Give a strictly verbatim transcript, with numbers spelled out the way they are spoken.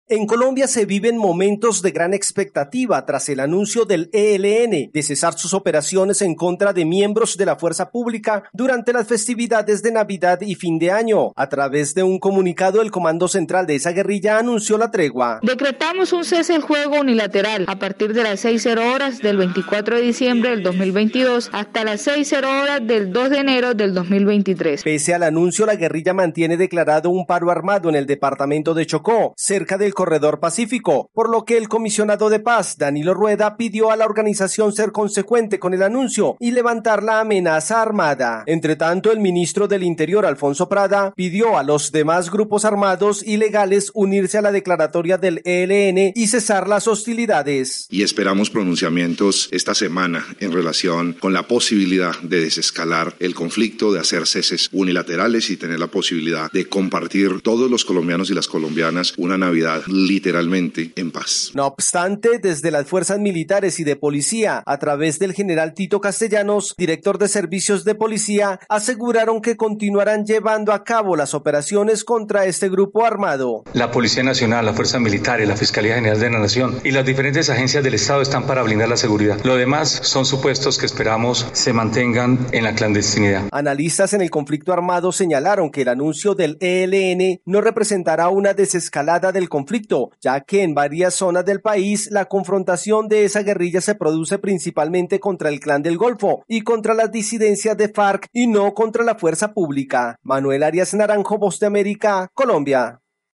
En Colombia se viven momentos de gran expectativa tras el anuncio del E L N de cesar sus operaciones en contra de miembros de la fuerza pública durante las festividades de Navidad y fin de año. A través de un comunicado, el Comando Central de esa guerrilla anunció la tregua. Decretamos un cese el juego unilateral a partir de las seis horas del veinticuatro de diciembre del dos mil veintidós hasta las seis horas del dos de enero del dos mil veintitrés. Pese al anuncio, la guerrilla mantiene declarado un paro armado en el departamento de Chocó, cerca del Corredor Pacífico, por lo que el comisionado de paz, Danilo Rueda, pidió a la organización ser consecuente con el anuncio y levantar la amenaza armada. Entre tanto, el ministro del Interior, Alfonso Prada, pidió a los demás grupos armados y legales unirse a la declaratoria del E L N y cesar las hostilidades. Y esperamos pronunciamientos esta semana en relación con la posibilidad de desescalar el conflicto, de hacer ceses unilaterales y tener la posibilidad de compartir todos los colombianos y las colombianas una Navidad literalmente en paz. No obstante, desde las fuerzas militares y de policía, a través del general Tito Castellanos, director de servicios de policía, aseguraron que continuarán llevando a cabo las operaciones contra este grupo armado. La Policía Nacional, la Fuerza Militar y la Fiscalía General de la Nación y las diferentes agencias del Estado están para blindar la seguridad. Lo demás son supuestos que esperamos se mantengan en la clandestinidad. Analistas en el conflicto armado señalaron que el anuncio del E L N no representará una desescalada del conflicto, ya que en varias zonas del país la confrontación de esa guerrilla se produce principalmente contra el Clan del Golfo y contra las disidencias de FARC y no contra la fuerza pública. Manuel Arias Naranjo, Voz de América, Colombia.